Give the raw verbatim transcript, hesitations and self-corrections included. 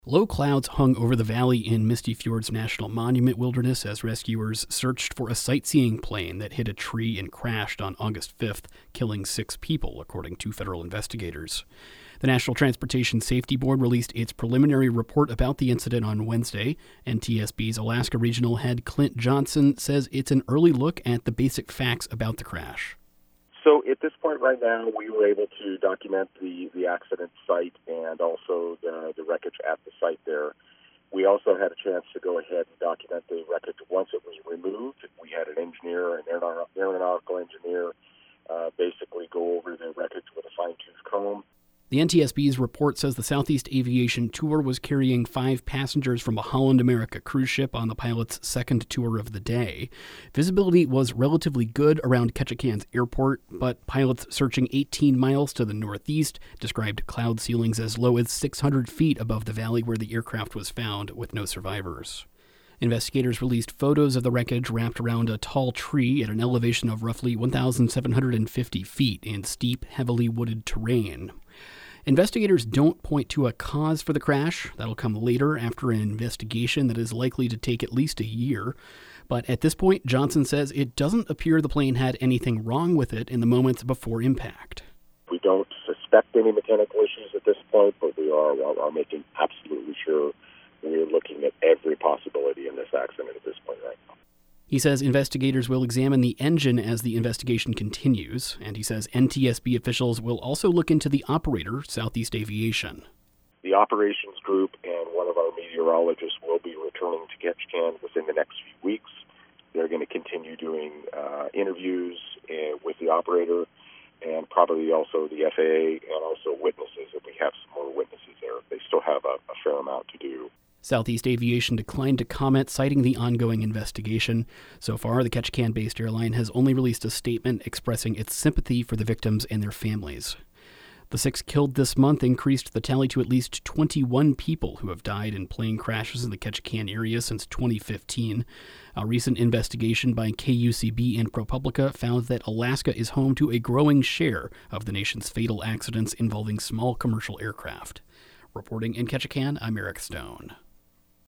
Low clouds hung over the valley in Misty Fjords National Monument Wilderness as rescuers searched for a sightseeing plane that hit a tree and crashed on August fifth, killing six people, according to federal investigators. The National Transportation Safety Board released its preliminary report about the incident on Wednesday. N T S B's Alaska Regional Head Clint Johnson says it's an early look at the basic facts about the crash. So at this point right now, we were able to document the, the accident site and also the, the wreckage at the site there. We also had a chance to go ahead and document the wreckage once it was removed. We had an engineer, an aeronautical engineer, uh, basically go over the wreckage with a fine-tooth comb. The N T S B's report says the Southeast Aviation Tour was carrying five passengers from a Holland America cruise ship on the pilot's second tour of the day. Visibility was relatively good around Ketchikan's airport, but pilots searching eighteen miles to the northeast described cloud ceilings as low as six hundred feet above the valley where the aircraft was found, with no survivors. Investigators released photos of the wreckage wrapped around a tall tree at an elevation of roughly one thousand seven hundred fifty feet in steep, heavily wooded terrain. Investigators don't point to a cause for the crash. That'll come later after an investigation that is likely to take at least a year. But at this point, Johnson says it doesn't appear the plane had anything wrong with it in the moments before impact. We don't suspect any mechanical issues at this point, but we are, are making absolutely sure we're looking at every possibility in this accident at this point right now. He says investigators will examine the engine as the investigation continues, and he says N T S B officials will also look into the operator, Southeast Aviation. The operations group and one of our meteorologists will be returning to Ketchikan within the next few weeks. They're going to continue doing uh, interviews uh, with the operator and probably also the F A A and also witnesses if we have some more witnesses there. They still have a, a fair amount to do. Southeast Aviation declined to comment, citing the ongoing investigation. So far, the Ketchikan-based airline has only released a statement expressing its sympathy for the victims and their families. The six killed this month increased the tally to at least twenty-one people who have died in plane crashes in the Ketchikan area since twenty fifteen. A recent investigation by K U C B and ProPublica found that Alaska is home to a growing share of the nation's fatal accidents involving small commercial aircraft. Reporting in Ketchikan, I'm Eric Stone.